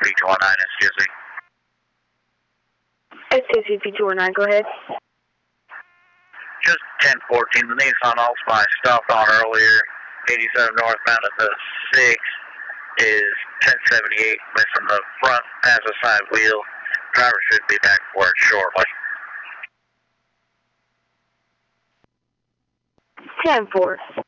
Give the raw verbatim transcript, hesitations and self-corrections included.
P two one nine, S T C. S T C P two one nine, go ahead. Just ten fourteen, the Nissan Altima I stopped on earlier, eighty-seven northbound at the six, is ten seventy-eight, missing the front passenger side wheel. Driver should be back for it shortly. ten four.